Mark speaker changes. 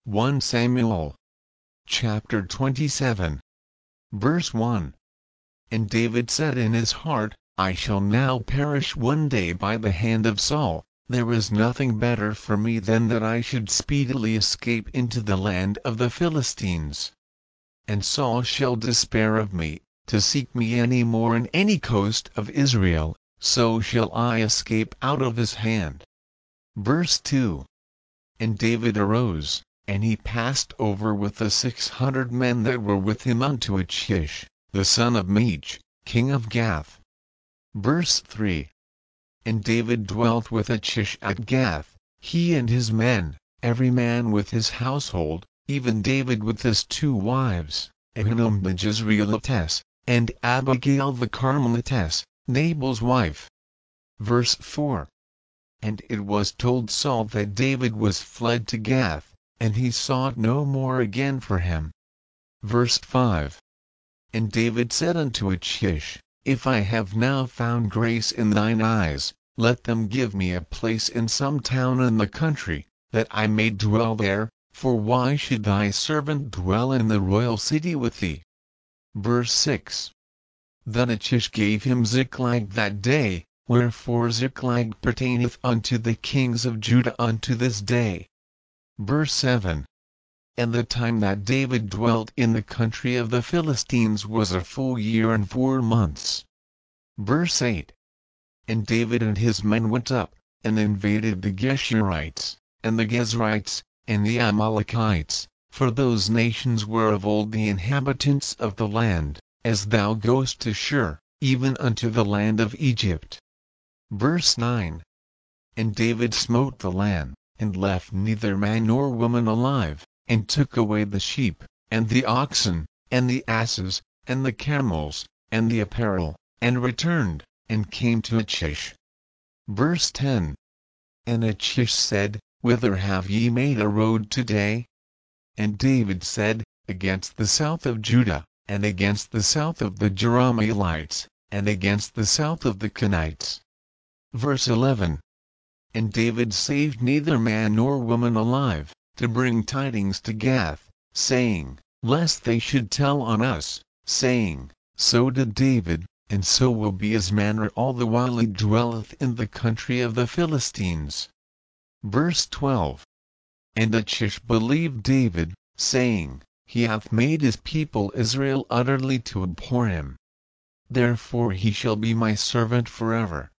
Speaker 1: 1 Samuel chapter 27, verse 1. And David said in his heart, I shall now perish one day by the hand of Saul. There is nothing better for me than that I should speedily escape into the land of the Philistines. And Saul shall despair of me, to seek me any more in any coast of Israel, so shall I escape out of his hand. Verse 2. And David arose, and he passed over with the 600 men that were with him unto Achish, the son of Mach, king of Gath. Verse 3. And David dwelt with Achish at Gath, he and his men, every man with his household, even David with his 2 wives, Ahinoam the Jezreelitess, and Abigail the Carmelitess, Nabal's wife. Verse 4. And it was told Saul that David was fled to Gath, and he sought no more again for him. Verse 5. And David said unto Achish, If I have now found grace in thine eyes, let them give me a place in some town in the country, that I may dwell there, for why should thy servant dwell in the royal city with thee? Verse 6. Then Achish gave him Ziklag that day, wherefore Ziklag pertaineth unto the kings of Judah unto this day. Verse 7. And the time that David dwelt in the country of the Philistines was a full year and 4 months. Verse 8. And David and his men went up, and invaded the Geshurites, and the Gezrites, and the Amalekites, for those nations were of old the inhabitants of the land, as thou goest to Shur, even unto the land of Egypt. Verse 9. And David smote the land, and left neither man nor woman alive, and took away the sheep, and the oxen, and the asses, and the camels, and the apparel, and returned, and came to Achish. Verse 10. And Achish said, Whither have ye made a road today? And David said, Against the south of Judah, and against the south of the Jerahmeelites, and against the south of the Kenites. Verse 11. And David saved neither man nor woman alive, to bring tidings to Gath, saying, Lest they should tell on us, saying, So did David, and so will be his manner all the while he dwelleth in the country of the Philistines. Verse 12. And Achish believed David, saying, He hath made his people Israel utterly to abhor him. Therefore he shall be my servant forever,